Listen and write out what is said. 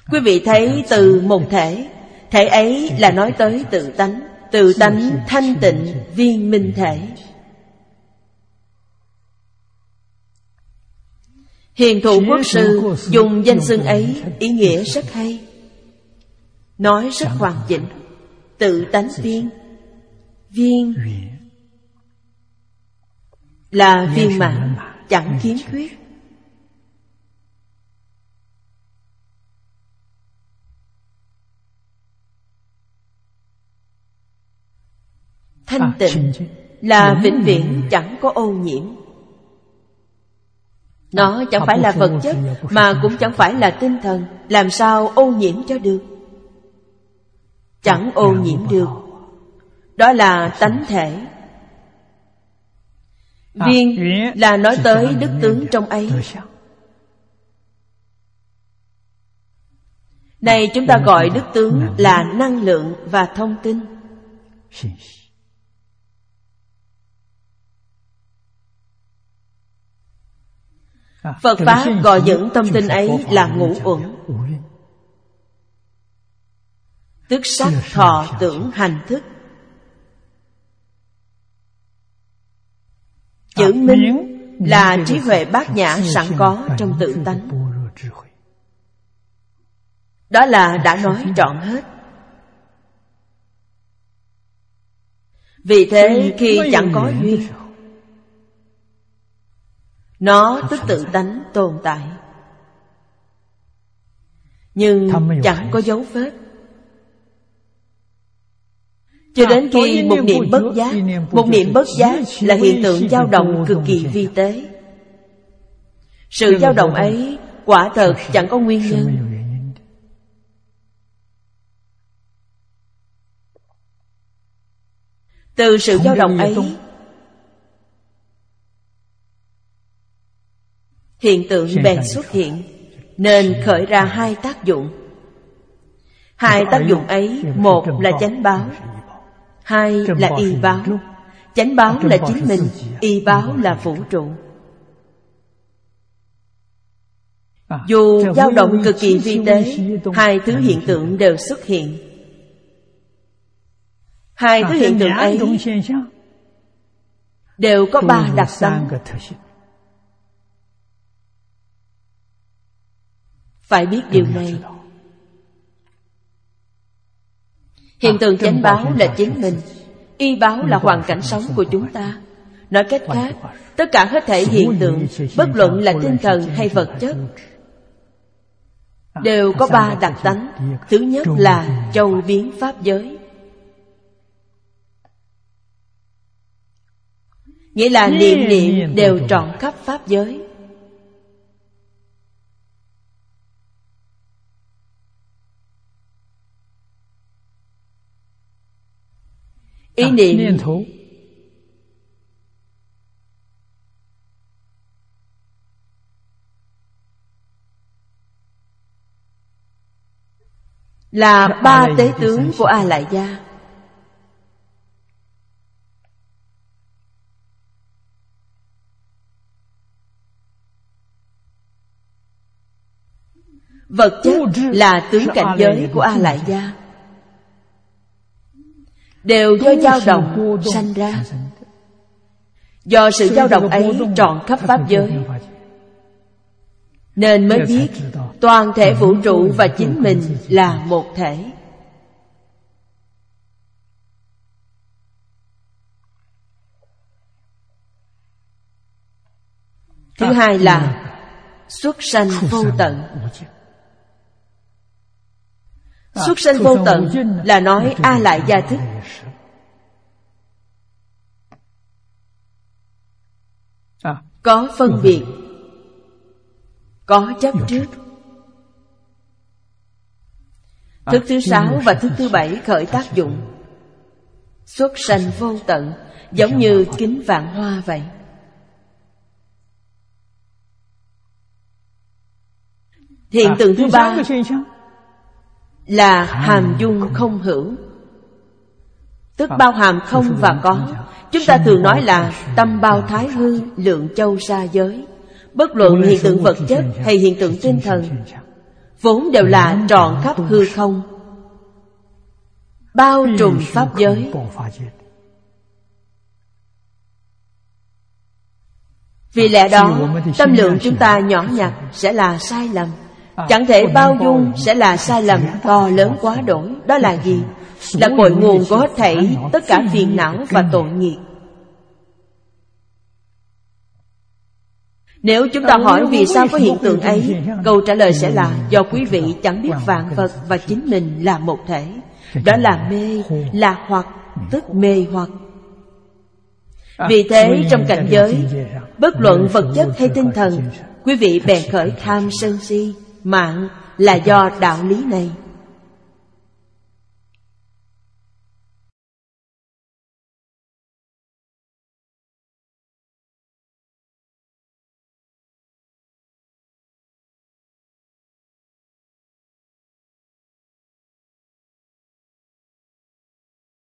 Quý vị thấy từ một thể, thể ấy là nói tới tự tánh. Tự tánh thanh tịnh viên minh thể. Hiền Thụ Quốc Sư dùng danh xưng ấy, ý nghĩa rất hay, nói rất hoàn chỉnh. Tự tánh viên. Viên là viên mãn, chẳng khiếm khuyết. Thanh tịnh là vĩnh viễn chẳng có ô nhiễm. Nó chẳng phải là vật chất, mà cũng chẳng phải là tinh thần. Làm sao ô nhiễm cho được? Chẳng ô nhiễm được. Đó là tánh thể. Viên là nói tới đức tướng trong ấy. Này chúng ta gọi đức tướng là năng lượng và thông tin. Phật Pháp gọi những thông tin ấy là ngũ uẩn, tức sắc, thọ, tưởng, hành, thức. Chữ minh là trí huệ bát nhã sẵn có trong tự tánh. Đó là đã nói trọn hết. Vì thế khi chẳng có duyên, nó tức tự tánh tồn tại, nhưng chẳng có dấu vết. Cho đến khi một niệm bất giác. Một niệm bất giác là hiện tượng dao động cực kỳ vi tế. Sự dao động ấy quả thật chẳng có nguyên nhân. Từ sự dao động ấy, hiện tượng bèn xuất hiện, nên khởi ra hai tác dụng. Hai tác dụng ấy, một là chánh báo, hai là y báo. Chánh báo là chính mình, y báo là vũ trụ. Dù dao động cực kỳ vi tế, hai thứ hiện tượng đều xuất hiện. Hai thứ hiện tượng ấy đều có ba đặc tính. Phải biết điều này. Hiện tượng chánh báo là chính mình, y báo là hoàn cảnh sống của chúng ta. Nói cách khác, tất cả hết thảy hiện tượng, bất luận là tinh thần hay vật chất, đều có ba đặc tánh. Thứ nhất là châu biến pháp giới, nghĩa là niệm niệm đều trọn khắp pháp giới. Ý niệm là ba tế tướng của A Lại Gia. Vật chất là tướng cảnh giới của A Lại Gia, đều do dao động sanh ra. Do sự dao động ấy trọn khắp pháp giới, nên mới biết toàn thể vũ trụ và chính mình là một thể. Thứ hai là xuất sanh vô tận. Xuất sanh vô tận là nói A Lại Gia thức. Có phân biệt, có chấp trước. Thức thứ 6 và thức thứ 7 khởi tác dụng. Xuất sanh vô tận, giống như kính vạn hoa vậy. Hiện tượng thứ 3 là hàm dung không hữu, tức bao hàm không và có. Chúng ta thường nói là tâm bao thái hư, lượng châu sa giới. Bất luận hiện tượng vật chất hay hiện tượng tinh thần, vốn đều là trọn khắp hư không, bao trùm pháp giới. Vì lẽ đó, tâm lượng chúng ta nhỏ nhặt sẽ là sai lầm. Chẳng thể bao dung sẽ là sai lầm to lớn quá đổi. Đó là gì? Là cội nguồn của hết thảy tất cả phiền não và tội nghiệp. Nếu chúng ta hỏi vì sao có hiện tượng ấy, câu trả lời sẽ là do quý vị chẳng biết vạn vật và chính mình là một thể. Đó là mê, là hoặc, tức mê hoặc. Vì thế trong cảnh giới, bất luận vật chất hay tinh thần, quý vị bèn khởi tham sân si, mạng là do đạo lý này.